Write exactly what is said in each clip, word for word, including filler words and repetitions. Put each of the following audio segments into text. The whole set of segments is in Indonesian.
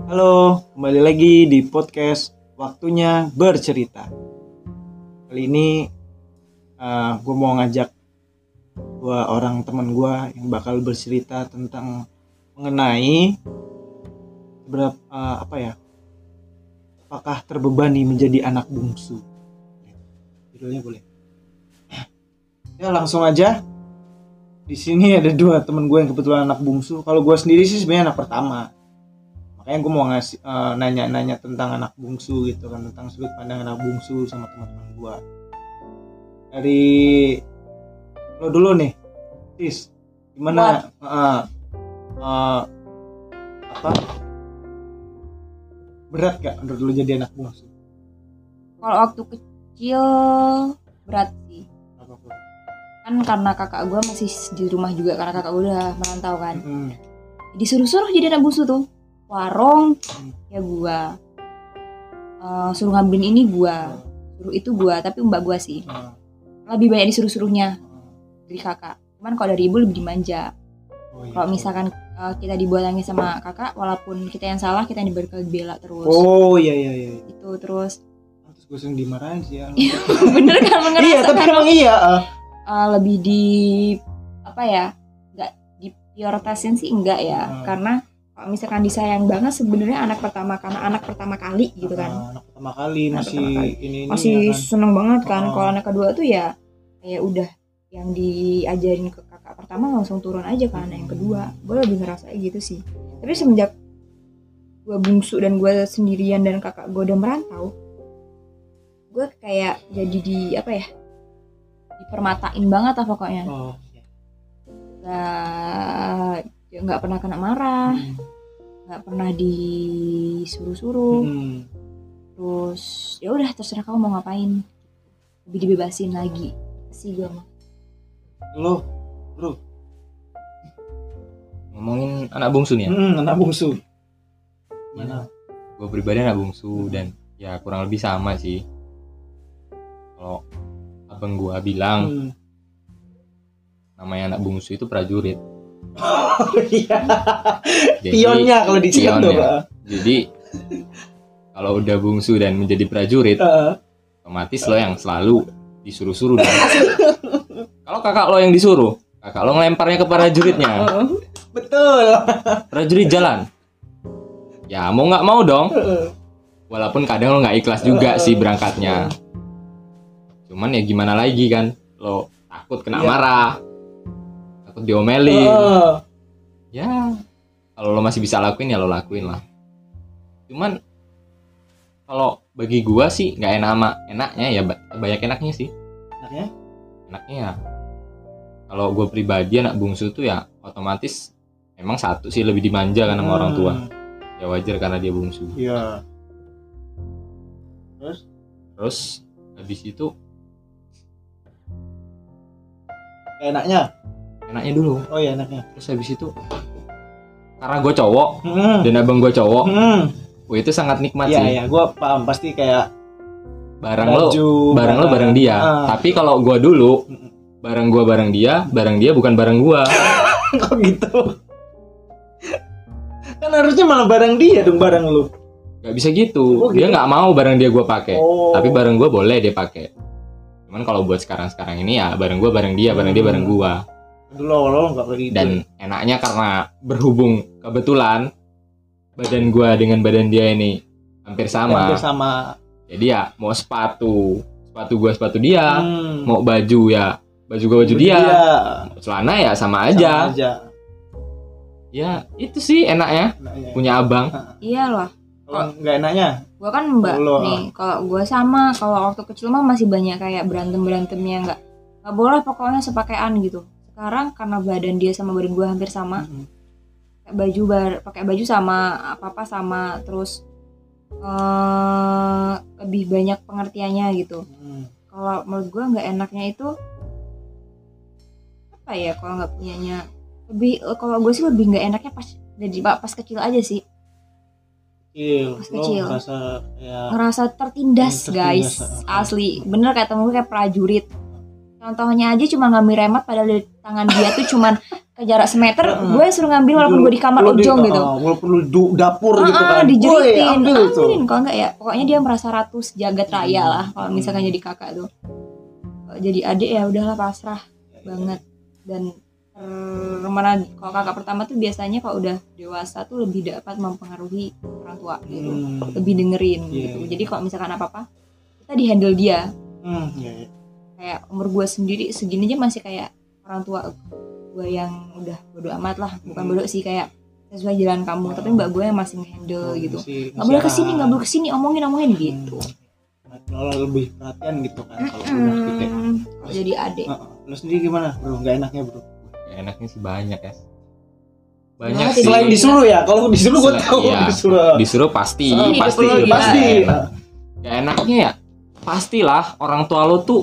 Halo, kembali lagi di podcast Waktunya Bercerita. Kali ini uh, gue mau ngajak dua orang teman gue yang bakal bercerita tentang mengenai berapa uh, apa ya? Apakah terbebani menjadi anak bungsu? Judulnya boleh. Ya langsung aja. Di sini ada dua teman gue yang kebetulan anak bungsu. Kalau gue sendiri sih sebenarnya anak pertama. Makanya gue mau ngasih uh, nanya-nanya tentang anak bungsu gitu kan, tentang sudut pandang anak bungsu sama teman-teman gue. Dari lo dulu nih, Tis, gimana? Uh, uh, apa? Berat gak menurut lo jadi anak bungsu? Kalau waktu kecil berat sih. Apa tuh? Kan karena kakak gue masih di rumah juga, karena kakak gue udah merantau kan. Mm-hmm. Disuruh-suruh jadi anak bungsu tuh. Warung ya gua, uh, suruh ngambilin ini gua, suruh itu gua, tapi mbak gua sih lebih banyak disuruh-suruhnya dari kakak. Cuman kalau dari ibu lebih dimanja. Oh, iya. Kalau misalkan uh, kita dibuatannya sama kakak, walaupun kita yang salah, kita yang dibela terus. Oh iya iya iya. Itu terus. Terus gue sering dimarahin sih ya. Bener kan mengerasa? Iya tapi kan? emang iya. Uh. Uh, lebih di apa ya? Nggak diprioritasin sih enggak ya, uh. karena kalau misalkan disayang banget sebenarnya anak pertama, karena anak pertama kali gitu kan. Nah, anak pertama kali anak masih pertama kali. ini, ini masih ya kan? Seneng banget kan. Oh. Kalau anak kedua tuh ya ya udah yang diajarin ke kakak pertama langsung turun aja ke anak yang kedua. Gue lebih ngerasa gitu sih. Tapi semenjak gue bungsu dan gue sendirian dan kakak gue udah merantau, gue kayak jadi di apa ya, dipermatain banget lah pokoknya. Oh. Gak ya nggak pernah kena marah, nggak hmm. pernah disuruh-suruh, hmm. terus ya udah terserah kamu mau ngapain, lebih dibebasin lagi sih gue mah. Lo, bro, ngomongin anak bungsu nih ya? Hmm, anak bungsu. Mana? Gue pribadi anak bungsu hmm. dan ya kurang lebih sama sih. Kalau abang gue bilang hmm. namanya anak bungsu itu prajurit. Oh iya. Pionnya kalau di Cirebon. Jadi kalau udah bungsu dan menjadi prajurit, uh. otomatis lo yang selalu disuruh-suruh. Kalau kakak lo yang disuruh, kakak lo ngelemparnya ke prajuritnya. Uh. Betul. Prajurit jalan. Ya mau nggak mau dong. Walaupun kadang lo nggak ikhlas juga uh. sih berangkatnya. Cuman ya gimana lagi kan, lo takut kena yeah. marah. Takut diomelin. Uh. Ya kalau lo masih bisa lakuin ya lo lakuin lah. Cuman kalau bagi gua sih nggak enak sama enaknya ya, banyak enaknya sih. Enaknya? Enaknya ya kalau gua pribadi anak bungsu tuh ya otomatis emang satu sih lebih dimanja kan sama hmm. orang tua. Ya wajar karena dia bungsu. Iya. Terus? Terus habis itu enaknya? Enaknya dulu. Oh iya enaknya. Terus habis itu karena gue cowok hmm. dan abang gue cowok, hmm. wah itu sangat nikmat ya, sih. Iya iya, gue paham pasti kayak barang baju, lo, barang lo barang dia. Ah. Tapi kalau gue dulu, barang gue barang dia, barang dia bukan barang gue. Kok gitu? Kan harusnya malah barang dia dong, barang lo. Gak bisa gitu. Oh, gitu. Dia nggak mau barang dia gue pakai, oh. tapi barang gue boleh dia pakai. Cuman kalau buat sekarang-sekarang ini ya barang gue barang dia, barang hmm. dia barang gue. Dulu awal-awal nggak begitu. Dan enaknya karena berhubung kebetulan badan gue dengan badan dia ini hampir sama. Hampir sama. Jadi ya mau sepatu, sepatu gue sepatu dia, hmm. mau baju ya baju gue baju, baju dia, dia. Mau celana ya sama aja. Sama aja. Ya itu sih enaknya, enaknya. Punya abang. Iya loh. Kalau nggak enaknya? Gue kan mbak Loh. nih. Kalau gue sama, kalau waktu kecil mah masih banyak kayak berantem berantemnya nggak nggak boleh pokoknya sepakaian gitu. Sekarang karena badan dia sama badan gue hampir sama, mm-hmm. pakai baju bar, pakai baju sama apa apa sama, terus uh, lebih banyak pengertiannya gitu. Mm. Kalau menurut gue nggak enaknya itu apa ya? Kalau nggak punyanya lebih, kalau gue sih lebih nggak enaknya pas jadi pas kecil aja sih. Kecil, pas kecil. Ngerasa, ya, ngerasa tertindas, tertindas guys, asli. Bener kata temen gue kayak prajurit. Contohnya aja cuma ngambil remote padahal di tangan dia tuh cuman jarak semeter, Heeh. gue suruh ngambil walaupun gue di kamar Lu di- ojong gitu. ah, walaupun lu du- dapur gitu Ah, kan. dijeritin, Woi, ambil itu. ambilin. Kalau enggak ya, pokoknya dia merasa ratu sejagat raya lah. Kalau misalkan jadi kakak tuh, kalau jadi adik ya udahlah pasrah banget. Dan ter- mana kalau kakak pertama tuh biasanya kalau udah dewasa tuh lebih dapat mempengaruhi orang tua gitu, Hmm. lebih dengerin Iya, gitu. iya. Jadi kalau misalkan apa apa kita di handle dia. Hmm, iya, iya. Kayak umur gue sendiri segini aja masih kayak orang tua gue yang udah bodo amat lah, bukan bodo sih, kayak sesuai jalan kamu, tapi mbak gue yang masih ngehandle gitu, Masih- nggak boleh masih kesini nggak boleh kesini, omongin omongin Hmm. gitu. Kalau lebih perhatian gitu kan kalau rumah kita. Mm-mm. Kalau jadi adik Heeh. Lu sendiri gimana, Bro? Enggak enaknya, Bro? Ya, enaknya sih banyak ya. Banyak Nah, sih. Selain disuruh ya, kalau disuruh gue Selain- tahu iya, disuruh. disuruh pasti, Ini pasti, hidup lo, iya. Pasti. enak. Gak enaknya ya, pastilah orang tua lo tuh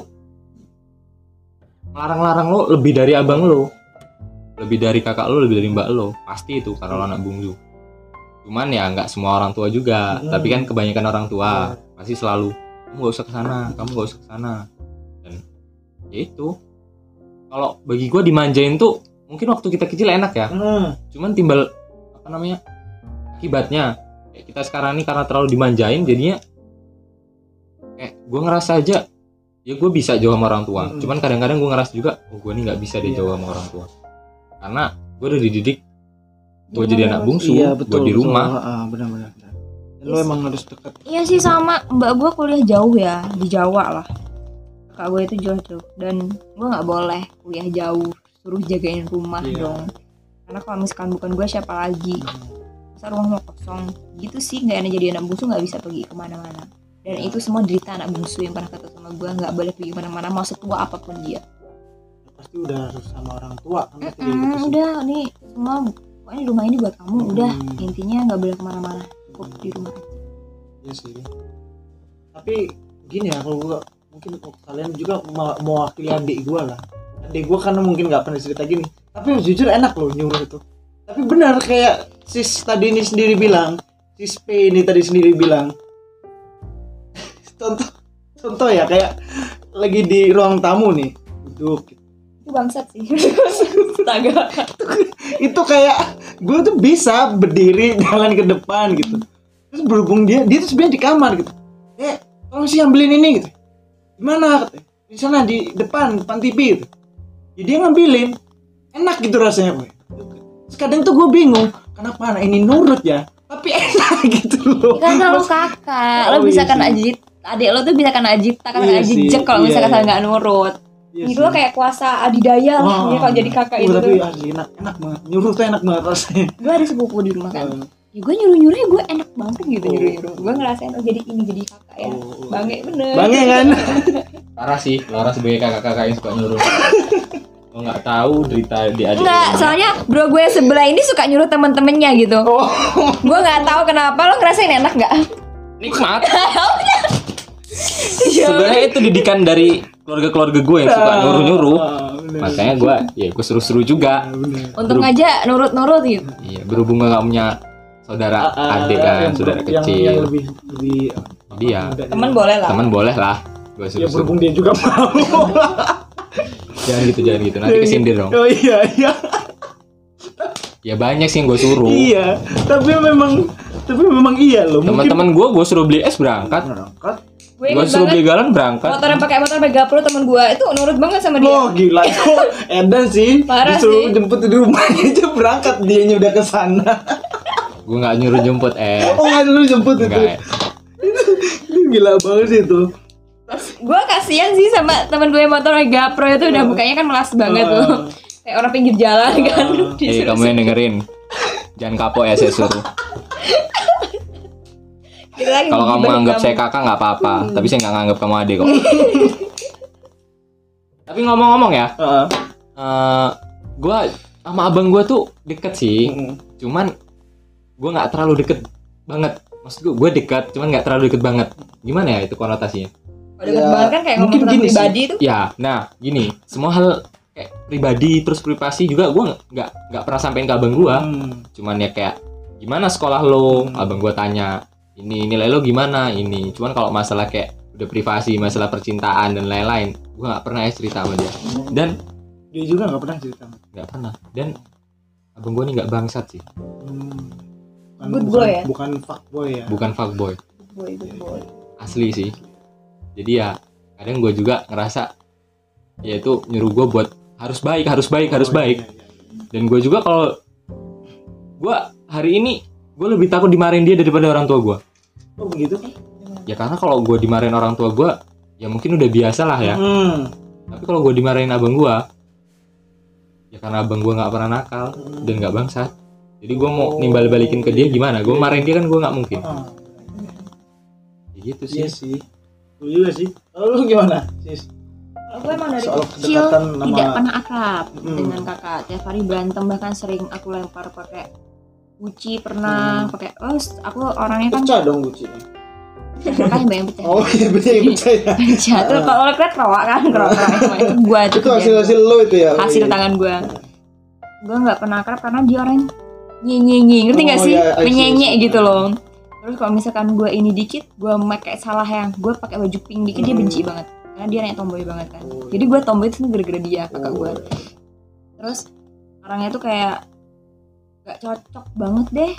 larang-larang lo lebih dari abang lo, lebih dari kakak lo, lebih dari mbak lo, pasti itu karena lo anak bungsu. Cuman ya nggak semua orang tua juga, Hmm. tapi kan kebanyakan orang tua pasti selalu kamu gak usah kesana, kamu gak usah kesana. Dan ya itu, kalau bagi gue dimanjain tuh mungkin waktu kita kecil enak ya, Hmm. cuman timbal apa namanya akibatnya kayak kita sekarang ini karena terlalu dimanjain jadinya kayak gue ngerasa aja ya gue bisa jauh sama orang tua. Mm-mm. Cuman kadang-kadang gue ngerasa juga oh gue ini nggak bisa deh Iya. jauh sama orang tua karena gue udah dididik gue Iya, jadi anak bungsu, Iya, gue betul. di betul. rumah. Heeh, benar-benar. Dan lu Yes. emang harus dekat. Iya sih sama, mbak gue kuliah jauh ya, di Jawa lah. Kakak gue itu jauh tuh, dan gue nggak boleh kuliah jauh, suruh jagain rumah Iya. dong. Karena kalau misalkan bukan gue siapa lagi? Masa rumah mau kosong? Gitu sih, nggak enak jadi anak bungsu nggak bisa pergi kemana-mana. Dan itu semua derita anak bungsu yang pernah kata sama gue, nggak boleh pergi kemana-mana, mau setua apapun dia. Pasti udah harus sama orang tua kan pasti kayak Mm, gitu sih. udah nih semua, pokoknya rumah ini buat kamu. Udah, Hmm. intinya nggak boleh kemana-mana, cukup di rumah aja. Iya sih. Tapi gini ya, kalau gua mungkin kalian juga mau- mewakili adik gua lah. Adik gua karena mungkin nggak pernah cerita gini. Tapi jujur enak loh nyuruh itu. Tapi benar kayak sis tadi ini sendiri bilang, sis P ini tadi sendiri bilang. contoh, contoh ya kayak lagi di ruang tamu nih, duduk. Itu bangsat sih. Astaga. Itu kayak gue tuh bisa berdiri jalan ke depan gitu. Terus berhubung dia, dia tuh sebenarnya di kamar gitu. Eh, tolong sih ambilin ini gitu. Gimana katanya? Di sana di depan, depan T V gitu. Ya dia ngambilin. Enak gitu rasanya gue. Terus kadang tuh gue bingung, kenapa anak ini nurut ya? Tapi enak gitu loh. Karena lo kakak, lo Oh, bisa iya kena sih. ajit. Adik lo tuh bisa kena ajit, tak kena Iya ajit sih, jek kalau iya, misalkan iya. nggak nurut. Iya Itu sih. lo kayak kuasa adidaya lah, Wah. ya kalau jadi kakak Uh, itu tapi tuh. asli enak, enak banget. Nyuruh tuh enak banget rasanya. Gue ada sepupu di rumah kan. Oh, Ya gue nyuruh-nyuruhnya gue enak banget gitu Oh. nyuruh-nyuruh. Gue ngerasain oh jadi ini jadi kakak ya. oh. Bange bener. Bange kan? Parah sih Laura sebagai kakak-kakak yang suka nyuruh. Lo nggak tahu derita di adik. Enggak, lo. soalnya bro gue yang sebelah ini suka nyuruh temen-temennya gitu. Oh. Gue nggak tahu kenapa, lo ngerasain enak nggak? Nikmat. Iya. Sebenarnya itu didikan dari keluarga-keluarga gue yang suka nyuruh-nyuruh. Ah, bener. Makanya gue, ya gue seru-seru juga. Ah, bener. Untung aja nurut-nurut gitu. Iya, berhubung gue gak punya saudara Ah, adik kan, yang- saudara yang, kecil. yang lebih lebih Jadi ya, muda Temen dia. boleh lah. teman boleh lah. Gue Ya seru-seru. berhubung dia juga mau. Jangan gitu, jangan gitu. Nanti kesindir dong. Oh iya iya. Ya banyak sih yang gue suruh. Iya. Tapi memang tapi memang iya loh. Teman-teman gue, gue suruh beli es berangkat. berangkat. Gue Gue inget suruh beli banget galon berangkat. motor yang pakai motor Mega Pro temen gue itu nurut banget sama dia. Oh gila itu Edan sih. Parah Disuruh sih. jemput di rumahnya aja berangkat dianya udah ke sana. Gue gak nyuruh jemput es. Oh nggak dulu jemput itu. Enggak. Itu gila banget sih itu. Gue kasihan sih sama temen gue yang motor Mega Pro itu udah mukanya kan melas banget tuh. Kayak orang pinggir jalan kan. Eh Disuruh- kamu yang dengerin. Jangan kapok ya saya suruh. Kita lagi Kalau kamu gibah anggap kamu. saya kakak nggak apa-apa, tapi saya nggak nganggap kamu adik kok. Tapi ngomong-ngomong ya, Heeh. eh gue sama abang gue tuh deket sih, cuman gue nggak terlalu deket banget. Maksud gue, gue dekat, cuman nggak terlalu deket banget. Gimana ya itu konotasinya? Kalau deket Ya, banget kan kayak ngomong mungkin tentang gini sih. pribadi itu. Ya, nah gini, semua hal kayak pribadi terus privasi juga gue nggak nggak pernah sampein ke abang gue. Hmm. Cuman ya kayak gimana sekolah lo, Hmm. abang gue tanya ini nilai lo gimana ini. Cuman kalau masalah kayak udah privasi, masalah percintaan dan lain-lain, gue nggak pernah ya cerita sama dia. Dan Dia juga nggak pernah cerita. Nggak pernah. Dan abang gue nih nggak bangsat sih. Hmm. Bukan, Good bukan, boy ya? Bukan fuckboy ya. Bukan fuckboy. Good boy, good boy. Asli sih. Jadi ya kadang gue juga ngerasa ya itu nyuruh gue buat harus baik, harus baik, harus Oh, baik. iya, iya, iya. Dan gue juga kalau gue hari ini gue lebih takut dimarahin dia daripada orang tua gue. Oh begitu? Ya karena kalau gue dimarahin orang tua gue ya mungkin udah biasa lah ya. Hmm. Tapi kalau gue dimarahin abang gue ya karena abang gue nggak pernah nakal Hmm. dan nggak bangsat. Jadi gue mau nimbal balikin ke dia gimana? Gue marahin dia kan gue nggak mungkin. Ah, Ya gitu sih. iya sih. Lu juga sih. Kalau lu gimana, Sis? Aku emang dari Soal kecil kedekatan sama- tidak pernah akrab Hmm. dengan kakak. Tiap hari berantem, bahkan sering aku lempar pakai guci pernah, Hmm. pakai oh aku orangnya kan Pecah dong gucinya. makanya banyak pecah. Oh iya betul ya pecah ya. Pecah tuh kalau lihat kerowak kan, kerowak kerowak itu gua tuh. Itu hasil hasil lo itu ya. hasil tangan gua. Gua nggak pernah akrab karena dia orang nyenyenye, ngerti nggak Oh, sih? iya, I see, Menyenyek I see. gitu loh. Terus kalau misalkan gua ini dikit, gua pakai salah yang gua pakai baju pink dikit dia Hmm. benci banget. Karena dia naik tomboy banget kan. Oh, iya. Jadi gua tomboy itu gara-gara dia kakak Oh, gua. Terus orangnya tuh kayak gak cocok banget deh.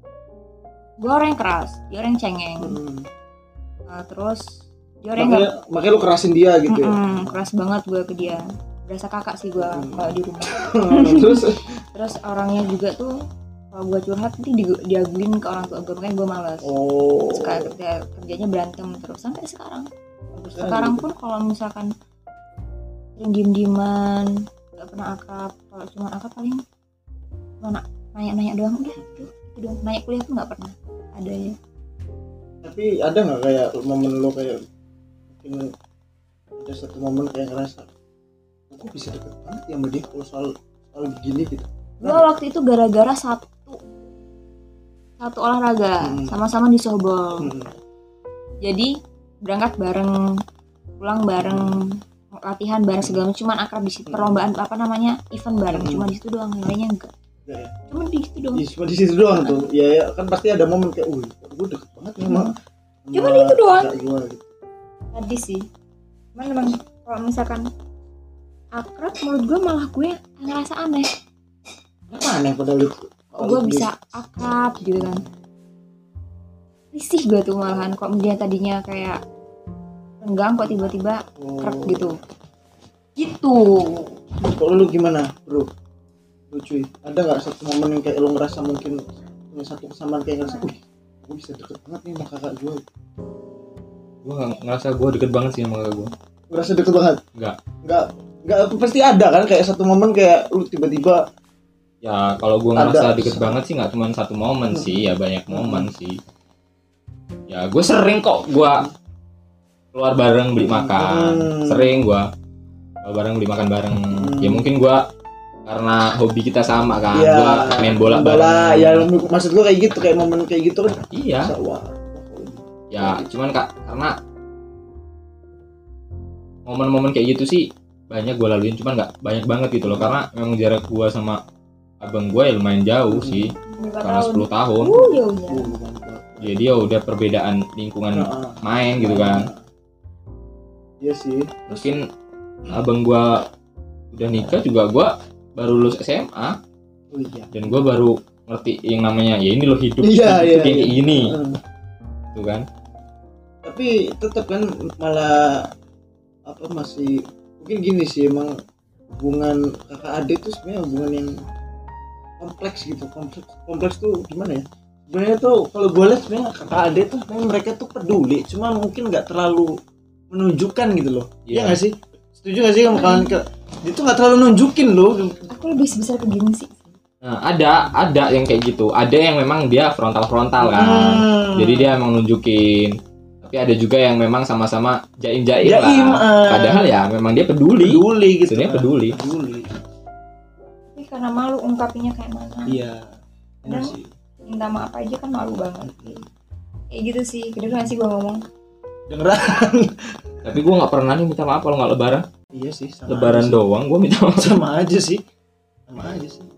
Gue orang yang keras, dia orang yang cengeng. Hmm. Nah, terus dia orang yang Makanya, makanya lu kerasin dia gitu ya. Mm-mm, keras banget gue ke dia. Berasa kakak sih gue Hmm. kalau di rumah. Terus Terus orangnya juga tuh kalau gue curhat nanti di- diaguin ke orang tua gue, makanya gue males. oh. Suka kerja, kerjanya berantem terus sampai sekarang. Sekarang Sekarang gitu. pun kalau misalkan sering diem-dieman, gak pernah akrab. Kalau cuma akrab paling mana nanya-nanya doang udah tuh itu doang. Nanya kuliah tuh nggak pernah ada ya. Tapi ada nggak kayak momen lo kayak mungkin ada satu momen kayak ngerasa aku bisa deket banget ya sama dia kalau soal soal begini gitu. Gue waktu itu gara-gara satu satu olahraga Hmm. sama-sama di softball. Hmm. Jadi berangkat bareng, pulang bareng, latihan bareng segala macam, cuman akrab di situ. Perlombaan apa namanya event bareng, Hmm. cuma di situ doang, yang lainnya enggak. Ya, ya. Cuma di situ doang. Iya, cuma di situ doang tuh. Ya, ya kan pasti ada momen kayak, "Wih, gue deket banget nih sama." sama Cuman itu doang. kakak gua gitu. Tadi sih. Cuman memang kalau misalkan akrab, menurut gue malah gue yang ngerasa aneh. Kenapa aneh padahal itu? Gue bisa akrab gitu kan. Risih gue tuh malahan kok dia tadinya kayak renggang kok tiba-tiba Oh. akrab gitu. Gitu. Kalau lu gimana, bro? Lu cuy, ada nggak satu momen yang kayak lu ngerasa mungkin punya satu kesamaan kayak ngerasa, wih, gue bisa deket banget nih sama kakak gue. Gue ngerasa gue deket banget sih sama kakak gue. Ngerasa deket banget? Enggak. Nggak, nggak pasti ada kan kayak satu momen kayak lu tiba-tiba. Ya kalau gue Ada. ngerasa deket banget sih nggak cuma satu momen sih, ya banyak momen sih. Ya gue sering kok gue keluar bareng beli makan, Hmm. sering gue keluar bareng beli makan bareng. Hmm. Ya mungkin gue karena hobi kita sama kan, Iya, gue main bola bola, bareng. ya maksud gue kayak gitu, kayak momen kayak gitu kan. Iya. Bisa, wah. Ya cuman kak karena momen-momen kayak gitu sih banyak gue laluin, cuman nggak banyak banget gitu loh, karena memang jarak gue sama abang gue ya lumayan jauh sih, Berapa karena tahun? sepuluh tahun. Uh, jauhnya. Uh, mantap. Jadi ya udah perbedaan lingkungan Nah, main gitu kan. Iya sih. Mungkin abang gue udah nikah juga gue baru lulus S M A Oh iya. dan gue baru ngerti yang namanya ya ini loh hidup, Iya, hidup iya, tuh kayak iya. gini Hmm. tuh kan. Tapi tetap kan malah apa masih mungkin gini sih, emang hubungan kakak adik itu sebenarnya hubungan yang kompleks gitu. Kompleks kompleks tuh gimana ya, sebenarnya tuh kalau gue lihat sebenarnya kakak adik tuh sebenarnya mereka tuh peduli, cuma mungkin nggak terlalu menunjukkan gitu loh. Iya Iya. nggak sih, setuju nggak sih sama kalian? Ke dia tuh nggak terlalu nunjukin loh. Aku lebih sebesar ke gini sih. Nah, ada ada yang kayak gitu, ada yang memang dia frontal-frontal kan, Hmm. jadi dia emang nunjukin. Tapi ada juga yang memang sama-sama jaim-jaim Jaim, lah, eh. padahal ya memang dia peduli, peduli gitu. sebenarnya kan. peduli. Peduli. Tapi karena malu ungkapinnya kayak mana. Iya. Benar Kadang sih. minta maaf aja kan malu banget. Kayak gitu sih. Kedengeran sih gue ngomong. Dengeran. Tapi gue nggak pernah nih minta maaf kalau nggak lebaran, Iya sih. Sama lebaran aja sih. doang gue minta maaf. Sama aja sih. Sama aja sih.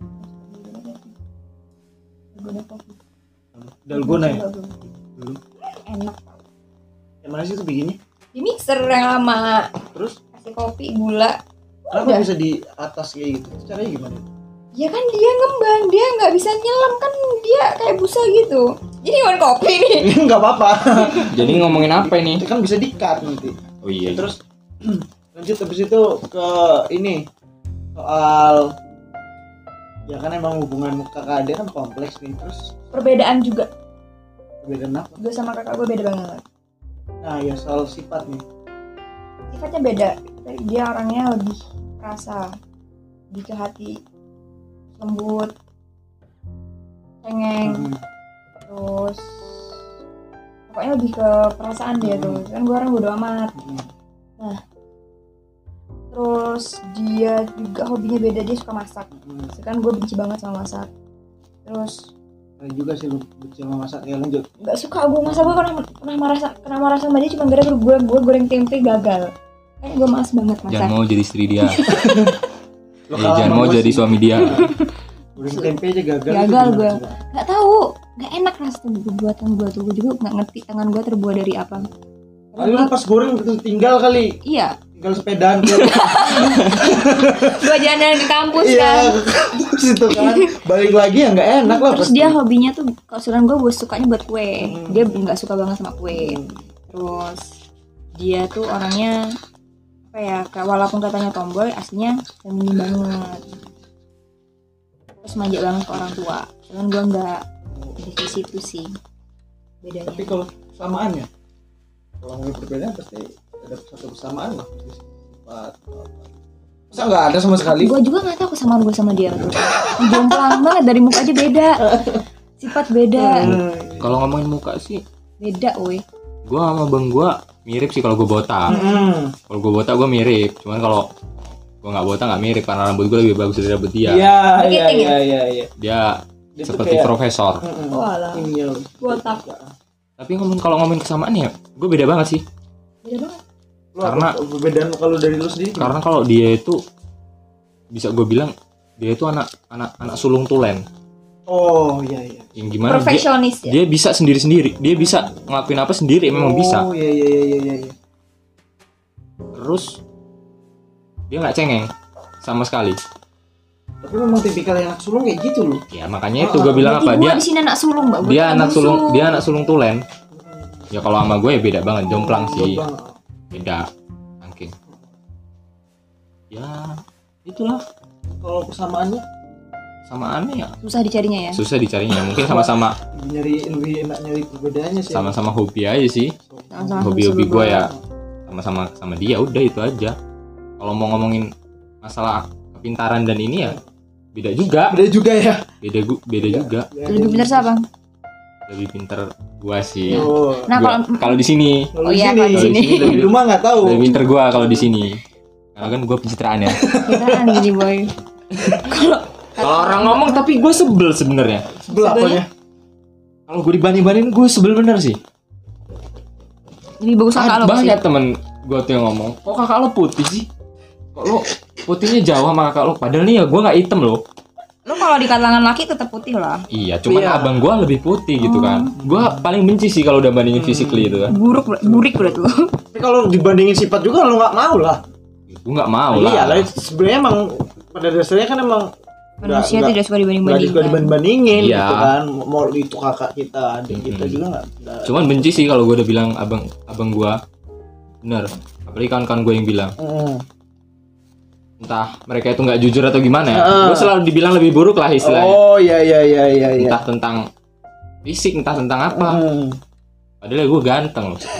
Dalgona coffee. Dalgona ya? Coba belum. Belum. Enak. Yang mana sih tuh bikinnya? Di mixer yang lama. Terus? Kasih kopi, gula. Kenapa Udah. bisa di atas kayak gitu? Caranya gimana? Ya kan dia ngembang, dia nggak bisa nyelam kan, dia kayak busa gitu. Jadi minum kopi nih. Enggak apa-apa. Jadi ngomongin apa ini? Itu kan bisa di-cut nanti. Oh iya. Terus lanjut habis itu ke ini soal ya kan emang hubungan kakak adik kan kompleks nih. Terus Perbedaan juga. perbedaan apa? Gue sama kakak gue beda banget. Nah ya soal sifat nih. Sifatnya beda. Dia orangnya lebih perasa, lebih ke hati, lembut, cengeng, Hmm. terus pokoknya lebih ke perasaan dia tuh. Kan gue orang bodo amat. Hmm. Terus dia juga hobinya beda, dia suka masak. Hmm. Sedangkan gue benci banget sama masak. Terus Keren juga sih lu benci sama masak. Ya lanjut. nggak suka gue masak, gue pernah pernah marah pernah marah sama dia cuma gara-gara gue gue goreng tempe gagal. Kayak gue malas banget masak. Jangan mau jadi istri dia. Lo Eh, kalah jangan sama mau gua jadi sih. suami dia. Goreng tempe aja gagal. Gagal itu gimana gua. coba? Nggak tahu, nggak enak rasa buatan gue tuh. Gue juga nggak ngerti tangan gue terbuat dari apa. Kali lu pas goreng tinggal kali. Iya, Tinggal sepedaan tuh. gue jalan ke kampus kan. Iya, terus itu kan balik lagi ya nggak enak lah. Terus pasti. dia hobinya tuh, kalau suran gue gue sukanya buat kue. Hmm. Dia nggak suka banget sama kue. Hmm. Terus dia tuh orangnya apa ya, kayak walaupun katanya tomboy, aslinya feminin banget. Terus manja banget ke orang tua. Cuman gue nggak di situ sih bedanya. Tapi kalau samaan ya, kalau ngomongin perbedaan pasti ada satu kesamaan lah. Sifat atau apa. Masa nggak ada sama sekali? Gue juga nggak tahu kesamaan gue sama dia tuh. Jomplang banget, dari muka aja beda, sifat beda, Hmm. Kalau ngomongin muka sih, beda, woi. gua sama bang gua mirip sih kalau gua botak. Hmm. Kalau gua botak gua mirip. Cuman kalau gua nggak botak nggak mirip karena rambut gua lebih bagus dari rambut dia. Iya, iya, Begitu iya, iya, iya. Dia Dia tuh seperti kayak- profesor. Mm-mm. Walah. Ini ya. Botak. Tapi ngomong kalau ngomongin kesamaan ya, gua beda banget sih. Beda banget. Lu Karena- apa perbedaan kalau dari lu sendiri? Karena kalau dia itu bisa gue bilang dia itu anak anak anak sulung tulen. Oh, iya, iya. Yang gimana dia, Perfeksionis ya. dia bisa sendiri-sendiri. Dia bisa ngelakuin apa sendiri, memang bisa. Oh, iya, iya, iya, iya, iya. Terus dia nggak cengeng sama sekali. Tapi memang tipikal yang anak sulung kayak gitu loh. Ya makanya itu gue bilang Berarti apa gua dia di sini anak sulung, Mbak. Gua dia tuh anak sulung busuk. dia anak sulung tulen. Ya kalau sama gue ya beda banget, jomplang sih. Jomplang. Beda saking. Ya itulah Kalau kesamaannya samaannya ya Susah dicarinya ya. susah dicarinya. Mungkin sama-sama nyari lebih enak nyari perbedaannya sih. sama-sama hobi aja sih. Sama-sama Hobi-hobi suruh gue gua. ya sama-sama sama dia, udah itu aja. Kalau mau ngomongin masalah kepintaran dan ini ya beda juga, Beda juga ya. beda gu- beda juga. Lebih pintar siapa? Lebih pinter gua sih. Oh. Nah, Gua- kalau kalau di sini Kalau Oh di iya, sini, kalau di sini. di rumah nggak tahu. lebih pinter gua kalau di sini. Karena kan gua pencitraan ya. kita gini, boy. Kalau orang ngomong tapi gue sebel sebenarnya. Sebelah apanya? Kalau gue dibanding-bandingin gue sebel bener sih. Lebih bagus kakak Ada lo banyak sih. temen gue tuh yang ngomong, kok kakak lo putih sih? Kok lo putihnya jauh sama kakak lo? Padahal nih ya gue nggak hitam loh. Lo kalau di kalangan laki tetap putih lah. Iya, cuman Iya. abang gue lebih putih gitu kan. Gue paling benci sih kalau udah bandingin physically itu kan. Buruk, burik udah tuh. Tapi kalau dibandingin sifat juga lo nggak mau lah. Gue nggak mau Iya lah. lah. Sebenarnya emang pada dasarnya kan emang Manusia nggak- tidak suka nggak dibanding-bandingkan. suka dibanding-bandingin Iya. gitu kan. Mau itu kakak kita, adik kita Mm-mm. juga nggak. nggak- Cuman benci sih kalau gue udah bilang abang abang gue bener. Apalagi kawan-kawan gue yang bilang, Mm. entah mereka itu nggak jujur atau gimana ya. Heeh. Gue selalu dibilang lebih buruk lah istilahnya. Oh iya iya iya iya iya. Entah tentang fisik, entah tentang apa. Mm. Padahal gue ganteng loh.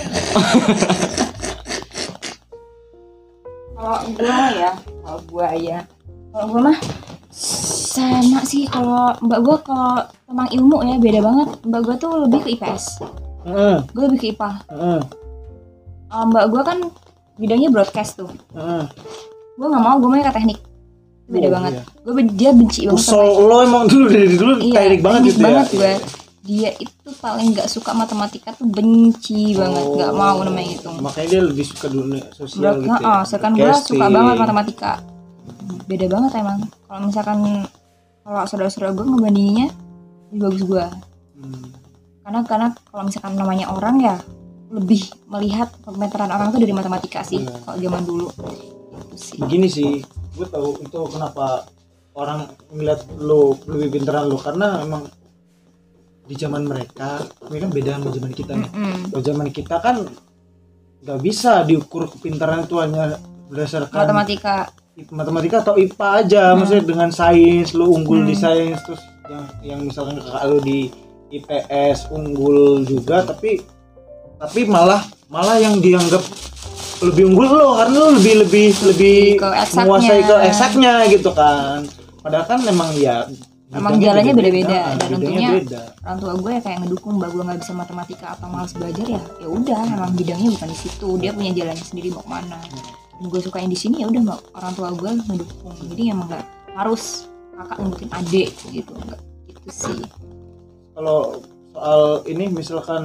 Kalau gua ya, kalau gua ya, kalau gua mah sama sih. Kalau mbak gua kalau tentang ilmu ya beda banget. Mbak gua tuh lebih ke I P S, Mm. gua lebih ke I P A. Mm. Uh, mbak gua kan bidangnya broadcast tuh. Mm. Gua nggak mau, gua mau ke teknik. Beda Oh, banget. iya. Gua ben- dia benci banget sama Usol lo emang dulu dari dulu Iya, teknik banget teknik gitu banget ya. gua. Dia itu paling nggak suka matematika tuh, benci banget, nggak mau namanya itu. Makanya dia lebih suka dunia sosial Broad, gitu. oh, ya. sedangkan gue suka Broadcasting. banget matematika. Beda banget emang. Kalau misalkan kalau saudara-saudara gue ngebandinginnya lebih bagus gue. Hmm. Karena karena kalau misalkan namanya orang ya lebih melihat pemetaran orang tuh dari matematika sih. Hmm. Kalau zaman dulu Itu sih. Begini sih, gue tahu itu kenapa orang ngeliat lo lebih pintaran lo, karena emang di zaman mereka ini kan beda sama zaman kita nih. Mm-mm. Kalau zaman kita kan nggak bisa diukur kepintaran itu hanya berdasarkan Matematika. matematika atau I P A aja. Hmm. Maksudnya dengan sains lo unggul Hmm. di sains, terus yang yang misalkan kakak lo di I P S unggul juga, tapi tapi malah malah yang dianggap lebih unggul lo karena lo lebih lebih lebih Ke eksaknya. menguasai ke eksaknya gitu kan. Padahal kan memang ya Emang bidangnya jalannya beda-beda, ah, dan bidangnya tentunya beda. orang tua gue ya kayak ngedukung mbak gue nggak bisa matematika atau malas belajar ya ya udah emang bidangnya bukan di situ, dia punya jalannya sendiri mau kemana. Dan gue suka yang di sini ya udah mbak, orang tua gue ngedukung, jadi emang nggak harus kakak ngikutin adik gitu, nggak gitu sih. Kalau soal ini misalkan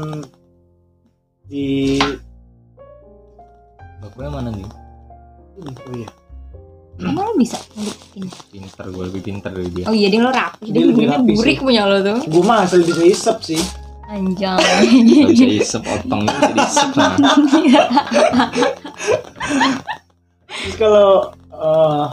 di Mbak gue mana nih? ini, oh iya Emang lo bisa ngikutin? Pinter, gue lebih pinter dari dia. Oh iya dia lo rapi, Dia dia lebih begini rapi burik sih. punya lo tuh. gue mah asal bisa isep sih. Anjay. Gak bisa isep, otongnya bisa diisep nah. Terus kalau eh,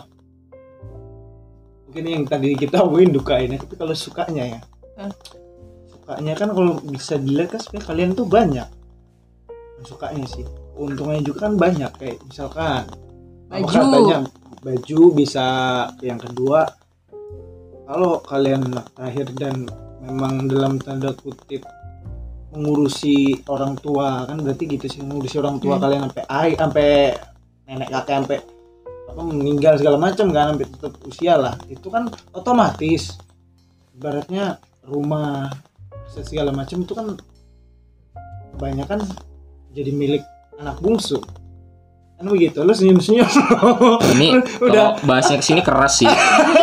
mungkin yang tadi kita omongin dukanya, tapi kalau sukanya ya, Hmm. sukanya kan kalau bisa dilihat kan sebenarnya kalian tuh banyak. Sukanya sih, untungnya juga kan banyak, kayak misalkan apa Baju. katanya baju bisa. Yang kedua, kalau kalian lahir dan memang dalam tanda kutip mengurusi orang tua, kan berarti gitu sih, mengurusi orang tua Hmm. kalian sampai ai sampai nenek kakek sampai apa meninggal segala macam kan, sampai tetap usia lah, itu kan otomatis ibaratnya rumah aset segala macam itu kan kebanyakan jadi milik anak bungsu kan begitu. Lu senyum-senyum. Ini Udah. kalau bahasnya kesini keras sih.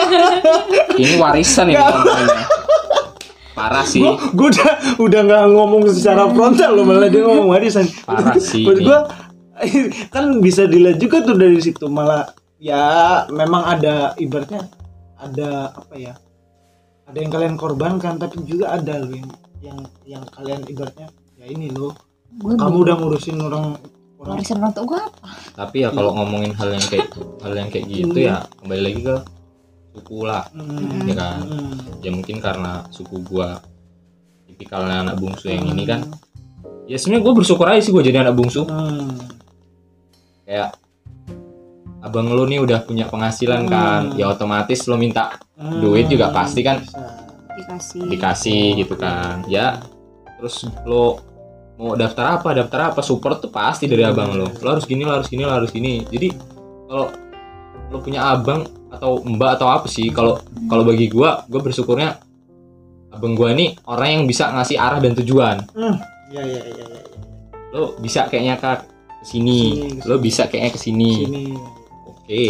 Ini warisan ini ngomongnya. Parah sih. Gue udah udah nggak ngomong secara frontal lo, malah dia ngomong warisan. Parah sih Menurut ini. gue kan bisa dilihat juga tuh dari situ, malah ya memang ada ibaratnya ada apa ya, ada yang kalian korbankan, tapi juga ada lo yang yang yang kalian ibaratnya ya ini lo Gue kamu udah ngurusin orang orang warisan orang tua gue apa? Tapi ya kalau ngomongin hal yang kayak hal yang kayak gitu ya kembali lagi ke suku lah, Hmm, ya kan. hmm, Ya mungkin karena suku gua tipikalnya anak bungsu yang ini kan. Ya sebenarnya gue bersyukur aja sih gue jadi anak bungsu. hmm, Kayak abang lo nih udah punya penghasilan kan, Hmm. ya otomatis lo minta hmm, duit juga pasti kan bisa. Dikasih. dikasih gitu kan. Ya terus lo mau daftar apa daftar apa support tuh pasti dari abang lo. Lo harus gini, lo harus gini, lo harus gini. Jadi kalau lo punya abang atau mbak atau apa sih, kalau kalau bagi gua, gua bersyukurnya abang gua ini orang yang bisa ngasih arah dan tujuan. Hmm, ya ya ya ya. Lo bisa kayaknya ke sini, Kesini, lo bisa kayaknya ke sini. Sini. Oke.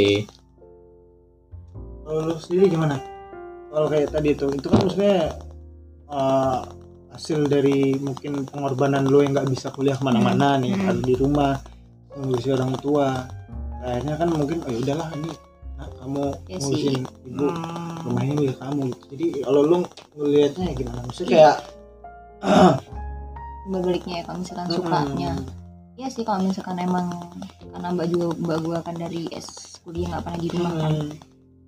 Kalau lu sendiri gimana? Kalau kayak tadi itu, itu kan maksudnya uh, hasil dari mungkin pengorbanan lo yang nggak bisa kuliah kemana-mana nih, Hmm. harus di rumah ngurusi orang tua. Akhirnya kan mungkin oh ya udahlah ini, nah, kamu Ya sih. ngurusin ibu, Hmm. rumah ini milik kamu. Jadi kalau lu ngelihatnya gimana? Maksudnya kayak Berbaliknya ya kalau misalkan hmm, sukanya. Ya sih kalau misalkan emang karena mbak juga mbak gue kan dari S kuliah nggak pernah di rumah kan. hmm,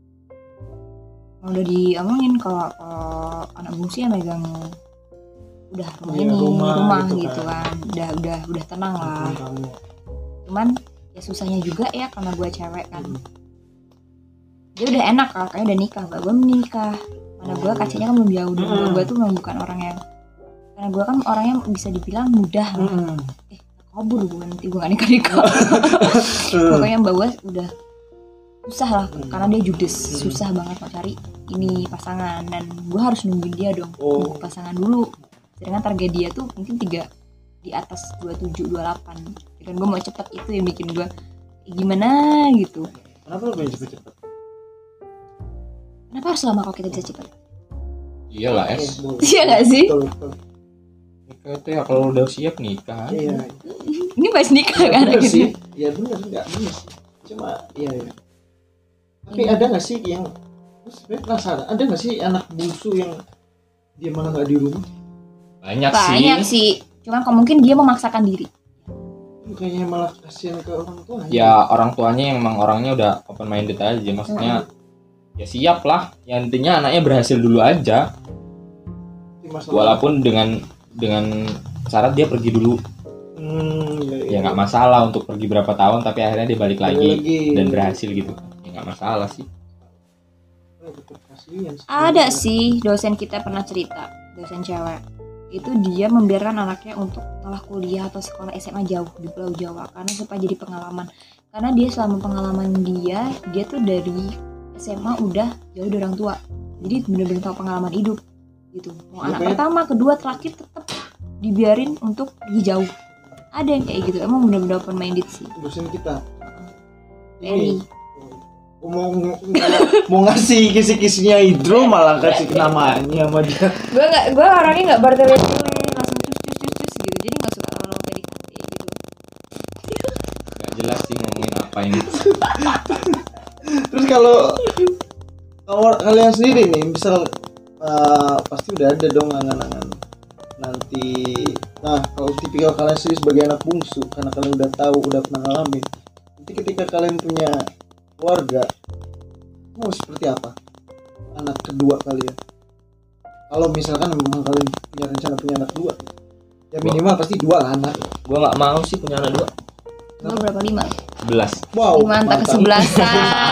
Udah diomongin kalau kalau anak bungsu yang megang udah rumah Iya, ini rumah rumah, gitu gitu, kan. kan. Udah udah udah tenang lah. hmm, kamu. Cuman ya susahnya juga ya karena gue cewek kan. Hmm. Dia udah enak lah, kayaknya udah nikah, mbak gue menikah. Mana gue Oh. kacanya kan belum jauh, dan Hmm. gue tuh memang bukan orang yang, karena gue kan orangnya bisa dibilang mudah lah. Hmm. Eh kabur gue nanti gue gak nikah nikah. Pokoknya mbak gue udah susah lah, Hmm. karena dia judes, Hmm. susah banget mau cari ini pasangan, dan gue harus nungguin dia dong, Oh. nunggu pasangan dulu. Sedangkan target dia tuh mungkin tiga di atas dua puluh tujuh dua puluh delapan. Dan gue mau cepet, itu yang bikin gue gimana gitu. Kenapa lu pengen cepet-cepet? Kenapa harus lama kalau kita bisa cepet? Iyalah Oke, es. boleh. Iya gak sih? Betul, betul. Nikah itu ya kalau udah siap nikah. Iya, Ini pas nikah kan bener gitu. sih. Ya bener, enggak bener sih. Cuma iya ya. Tapi Iya. ada nggak sih yang terus sebenarnya penasaran, ada nggak sih anak bungsu yang dia malah nggak di rumah? Banyak, Banyak sih. sih. Cuman kok mungkin dia memaksakan diri. Bukannya malah kasihan ke orang tua. Ya orang tuanya yang emang orangnya udah open minded aja, maksudnya ya siap lah. Yang intinya anaknya berhasil dulu aja. Walaupun dengan dengan syarat dia pergi dulu. Hmm, ya nggak masalah untuk pergi berapa tahun, tapi akhirnya dia balik lagi, lagi dan berhasil gitu. Ya nggak masalah sih. Ada sih dosen kita pernah cerita, dosen cewek itu dia membiarkan anaknya untuk malah kuliah atau sekolah S M A jauh di Pulau Jawa karena supaya jadi pengalaman. Karena dia selama pengalaman dia, dia tuh dari S M A udah jauh dari orang tua. Jadi benar-benar tahu pengalaman hidup gitu. Mau anak pertama, kedua, terakhir tetap dibiarin untuk pergi jauh. Ada yang kayak gitu. Emang benar-benar open minded sih. Dosen kita. Eri. Mau mau ngasih kisi-kisinya Hidro malah kasih namanya sama dia. Gue nggak, gue orangnya nggak bertele-tele, langsung cus cus cus cus gitu. Jadi nggak suka lama-lama P D K T gitu. Gak jelas sih ngomongin apa ini. Terus kalau kalau kalian sendiri nih, misal uh, pasti udah ada dong angan-angan nanti. Nah, kalau tipikal kalian sendiri sebagai anak bungsu, karena kalian udah tahu, udah pernah ngalamin. Nanti ketika kalian punya keluarga, mau seperti apa anak kedua kalian? Kalau misalkan memang kalian punya rencana punya anak dua, ya minimal pasti dua lah anak. Gua nggak mau sih punya anak dua. Gue berapa lima? Sebelas. Wow. Mantap kesebelasan.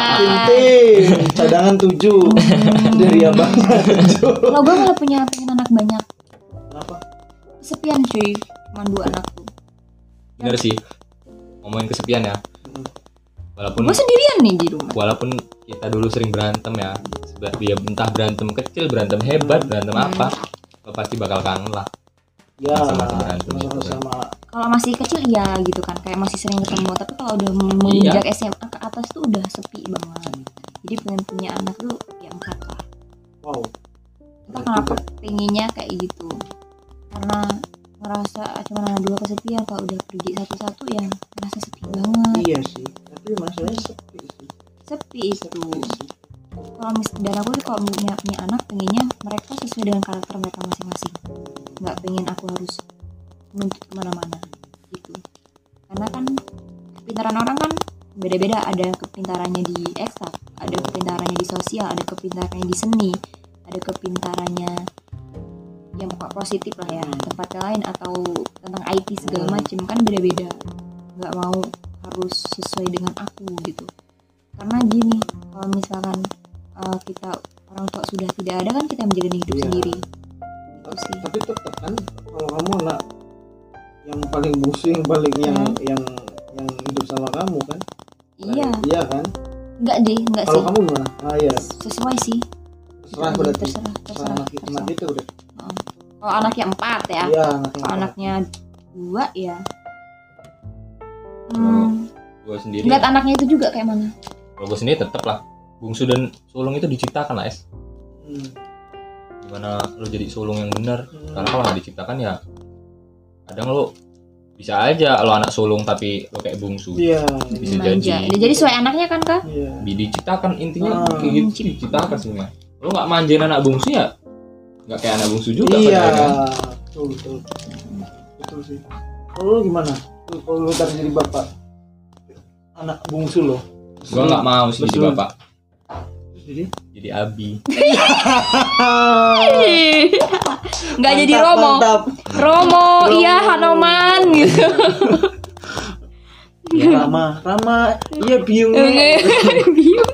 Tintin, cadangan tujuh dari abangnya tujuh. Kalau gue malah punya pengen anak banyak. Kenapa? Kesepian cuy, cuma dua anak tuh. Bener sih, ngomongin kesepian ya. Walaupun gue sendirian nih di rumah. Walaupun kita dulu sering berantem ya, dia entah berantem kecil, berantem hebat, berantem hmm. apa, lo pasti bakal kangen lah. Ya, masa-masa berantem sama. Kalau masih kecil ya gitu kan, kayak masih sering ketemu. Tapi kalau udah menginjak iya. S M A ke atas tuh udah sepi banget. Jadi pengen punya anak tuh ya empat lah. Wow. Kita kenapa pengennya kayak gitu? Karena ngerasa cuma anak dua kesepian, kalau udah pergi satu-satu ya ngerasa sepi banget. Iya sih, tapi masalahnya sepi sih. Sepi itu. Kalau mis dan aku sih kalau punya, punya anak pengennya mereka sesuai dengan karakter mereka masing-masing. Nggak pengen aku harus menuntut kemana-mana gitu. Karena kan kepintaran orang kan beda-beda. Ada kepintarannya di eksak, ada kepintarannya di sosial, ada kepintarannya di seni, ada kepintarannya yang pokok positif lah ya, tempat lain atau tentang I T segala macam kan beda-beda. Nggak mau harus sesuai dengan aku gitu. Karena gini, kalau misalkan uh, kita orang tua sudah tidak ada kan kita yang menjalani hidup iya. sendiri. Tapi, tapi tetap kan kalau kamu nak yang paling bungsu, yang paling hmm. yang yang yang hidup sama kamu kan? Iya. Nah, iya kan? Enggak deh, enggak kalo sih. Kalau kamu gimana? Ah iya. Sesuai sih. Terserah berarti. Terserah, terserah. Anak, terserah. Anak itu udah. Oh. Kalau anaknya empat ya. Iya, anaknya kalau anaknya dua ya. Hmm. Gue sendiri. Lihat ya. Anaknya itu juga kayak mana? Kalau gue sendiri tetap lah. Bungsu dan sulung itu diciptakan lah es. Hmm. Gimana lo jadi sulung yang benar? Hmm. Karena kalau nggak diciptakan ya kadang lo bisa aja lo anak sulung tapi lo kayak bungsu. Iya. Bisa manja. jadi. Jadi sesuai anaknya kan kak? Iya. Diciptakan intinya ah. kayak gitu diciptakan sih mah. Lo nggak manjain anak bungsu ya nggak kayak anak bungsu juga. Iya. Kan? Betul betul. Betul sih. Kalau lo gimana? Kalau lo ntar jadi bapak anak bungsu lo? Gua nggak mau sih jadi bapak. Jadi? Jadi abi. Nggak jadi Romo. Mantap. Romo, iya Hanoman gitu. Ya, Rama, Rama, iya Biung. Biung.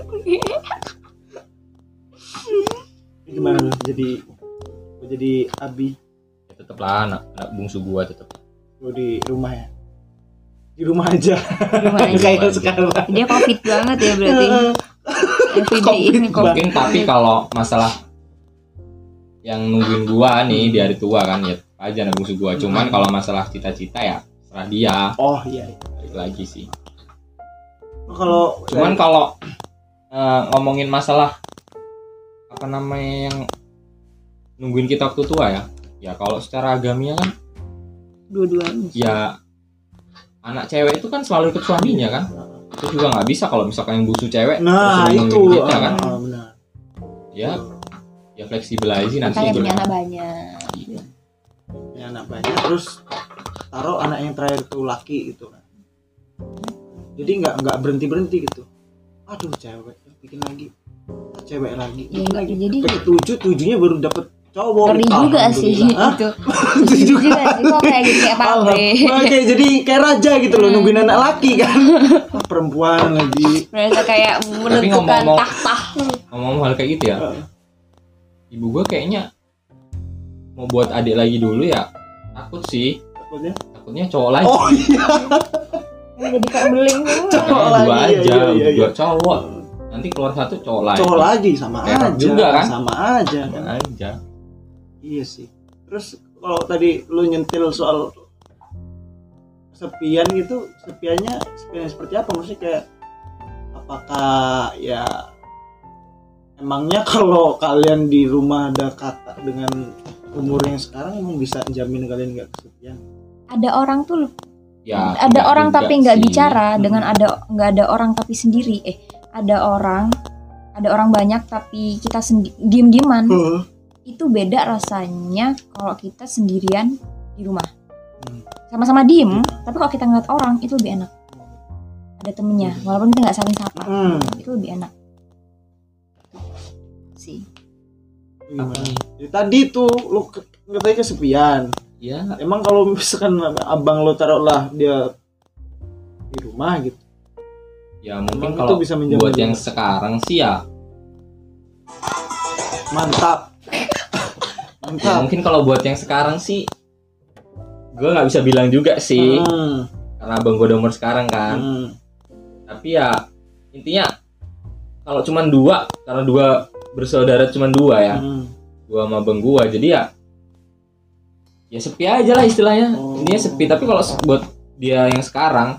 Gimana lo jadi jadi abi? Ya, tetep lah anak anak bungsu gua tetep. Lo di rumah ya? Di rumah aja. Di rumah aja. Kayak sekarang. Dia covid banget ya berarti. COVID mungkin, tapi kalau masalah yang nungguin gua nih di hari tua kan ya aja anak bungsu gua. Cuman kalau masalah cita-cita ya serah dia. Oh iya. Balik lagi sih. Kalau cuman kalau uh, ngomongin masalah apa namanya yang nungguin kita waktu tua ya. Ya kalau secara agaminya kan dua-duanya. Ya anak cewek itu kan selalu ikut suaminya kan. Itu juga nggak bisa kalau misalkan yang bungsu cewek. Nah itu kita, kan? Ah, benar. Ya, ya fleksibel aja nanti. Makanya punya anak banyak. Iya. Punya anak banyak terus taruh anak yang terakhir itu laki gitu kan. Jadi nggak nggak berhenti berhenti gitu. Aduh cewek, bikin lagi, cewek lagi, Ya, bikin lagi. jadi Ke tujuh tujuhnya baru dapet cowok. ngeri gitu. juga sih Alhamdulillah. Hah? itu. Ngeri juga sih kok kayak gitu kayak pabrik. Oke, jadi kayak raja gitu loh, nungguin anak laki kan. Wah, perempuan lagi. Mereka kayak menentukan ngomong-ngomong- tahta. Ngomong hal kayak gitu ya, ibu gue kayaknya mau buat adik lagi dulu ya, takut sih, Takutnya. takutnya cowok lagi. Oh iya. Jadi kayak beling semua. Cowok Makanya dua lagi, aja, iya, iya, iya. dua cowok. Nanti keluar satu cowok lagi. Cowok lagi sama Enak aja. juga kan? Sama aja Sama kan. aja. Iya sih. Terus kalau tadi lu nyentil soal sepian gitu, sepiannya sepian seperti apa? Maksudnya kayak apakah ya emangnya kalau kalian di rumah ada kakak dengan umur yang sekarang emang bisa jamin kalian nggak kesepian? Ada orang tuh Ya, ada enggak orang juga tapi nggak sih. bicara Hmm. dengan ada nggak ada orang tapi sendiri. Eh, ada orang ada orang banyak tapi kita sendi- diem-dieman. Heeh. Itu beda rasanya kalau kita sendirian di rumah. Hmm. Sama-sama diem, tapi kalau kita ngeliat orang itu lebih enak. Ada temennya, walaupun kita nggak saling sapa, Hmm. itu lebih enak. Sih. Gimana? Ya, tadi tuh lu ke- katanya kesepian. Ya, Emang kalau misalkan abang lo taruhlah dia di rumah gitu, ya mungkin Emang kalau itu bisa menjamin buat juga? yang sekarang sih ya, mantap. ya Mantap. mungkin kalau buat yang sekarang sih, gue nggak bisa bilang juga sih, Hmm. karena abang gue udah umur sekarang kan. Hmm. Tapi ya intinya kalau cuman dua, karena dua bersaudara cuman dua ya, Hmm. gua sama abang gua, jadi ya ya sepi aja lah istilahnya. Oh. Intinya sepi. Tapi kalau se- buat dia yang sekarang,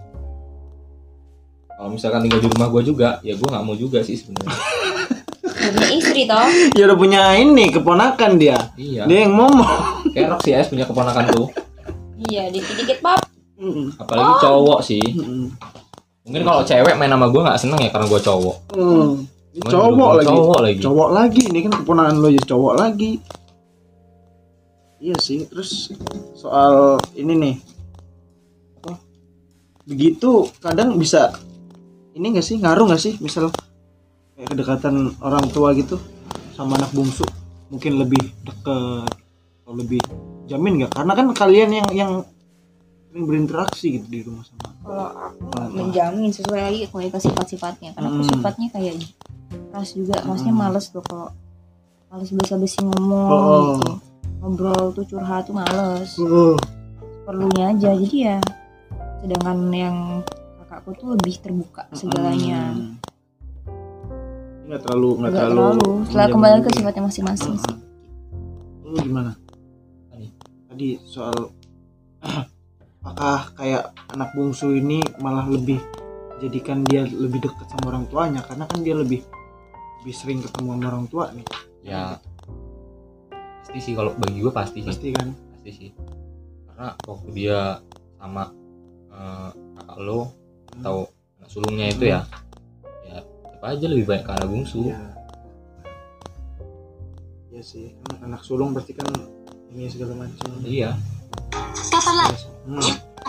kalau misalkan tinggal di rumah gua juga, ya gua nggak mau juga sih sebenarnya. Udah punya istri toh. Ya udah punya ini keponakan dia. Iya, Dia yang ngomong. kayak Roxy S punya keponakan tuh, Iya, dikit-dikit pap. Hmm. apalagi cowok sih. Hmm. Mungkin kalau cewek main sama gua nggak seneng ya karena gua cowok. Hmm. Ini Cuman cowok berhubung lagi. cowok lagi. Cowok lagi. Ini kan keponakan lo jadi cowok lagi. Iya sih. Terus soal ini nih. Apa? Begitu kadang bisa ini nggak sih, ngaruh nggak sih, misal kayak kedekatan orang tua gitu sama anak bungsu mungkin lebih deket atau lebih jamin nggak? Karena kan kalian yang yang sering berinteraksi gitu di rumah sama. Kalau aku Orang tua. menjamin sesuai lagi kualitas sifat-sifatnya. Karena aku Hmm. sifatnya kayak keras juga, maksudnya Hmm. males tuh kalau males basa-basi ngomong Oh. gitu. Ngobrol tuh curhat tuh males. Oh. Perlunya aja. Jadi ya sedangkan yang kakakku tuh lebih terbuka segalanya. Hmm. Nggak terlalu nggak Nggak terlalu. terlalu. Setelah kembali ke sifatnya masing-masing. Heeh. Lu gimana? Tadi. Tadi soal apakah kayak anak bungsu ini malah lebih jadikan dia lebih dekat sama orang tuanya karena kan dia lebih lebih sering ketemu sama orang tua nih. Ya pasti sih, kalau bagi gua pasti sih. Pasti kan. Pasti sih. Karena waktu dia sama eh, kakak lo atau anak sulungnya itu ya, ya tetap aja lebih banyak ke anak bungsu. Iya. Iya sih. Anak, anak sulung pasti kan ini segala macam. Iya. Hmm.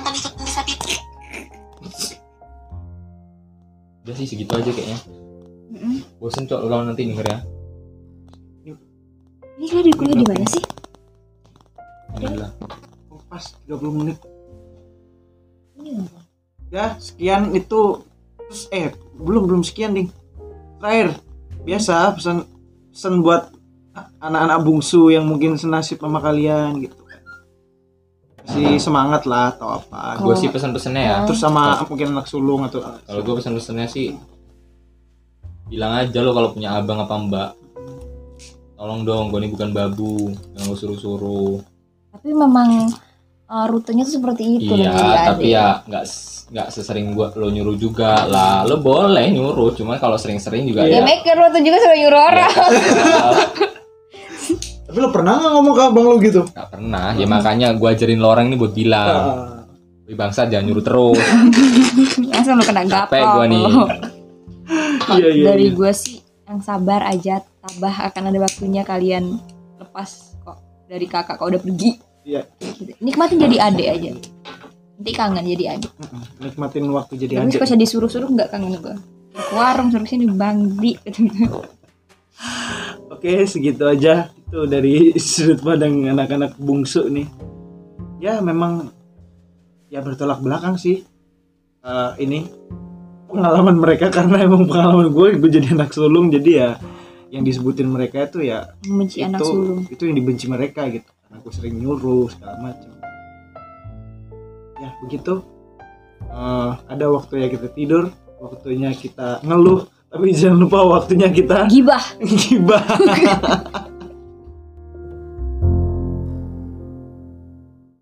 Udah sih segitu aja kayaknya. Mm-mm. Bosen cok kalau nanti denger ya. Ini kalian di kuliah di mana sih? Alhamdulillah. Oh, pas tiga puluh menit. Ini Ya, sekian itu. Terus eh belum belum sekian, Ding. Terakhir, biasa pesan pesan buat anak-anak bungsu yang mungkin senasib sama kalian gitu. Kasih semangat lah atau apa. Gue sih pesan-pesannya ya. Terus sama mungkin anak sulung atau Kalau gue pesan-pesannya sih, bilang aja lo kalau punya abang apa mbak, tolong dong, gue ini bukan babu, jangan lo suruh-suruh. Tapi memang uh, rutenya tuh seperti itu. Iya, lebih tapi adik. ya nggak s- nggak sesering gua lo nyuruh juga lah. Lo boleh nyuruh, cuman kalau sering-sering juga Ya ya. maker rute juga suruh nyuruh orang. Tapi lo pernah nggak ngomong ke abang lo gitu? Nggak pernah, ya makanya gue ajarin lo orang ini buat bilang, Ah. wih bangsa jangan nyuruh terus. Langsung lu kena Capek gaplok. gue nih. Iya, iya, Dari iya. gue sih yang sabar aja, tabah akan ada waktunya kalian lepas kok dari kakak kalau udah pergi. Iya. Gitu. Nikmatin jadi adik aja. nanti kangen jadi adik. Mm-mm. Nikmatin waktu jadi Tapi adik. kalau saya disuruh-suruh nggak kangen gue. Ke warung suruh sini Bang Di. Oke, segitu aja itu dari sudut pandang anak-anak bungsu nih. Ya memang ya bertolak belakang sih. Eh, ini pengalaman mereka karena emang pengalaman gue gue jadi anak sulung, jadi ya yang disebutin mereka itu ya Membenci anak itu sulung. itu yang dibenci mereka gitu karena gue sering nyuruh segala macam. Ya begitu. Eh, ada waktunya kita tidur, waktunya kita ngeluh, tapi jangan lupa waktunya kita Gibah. gibah.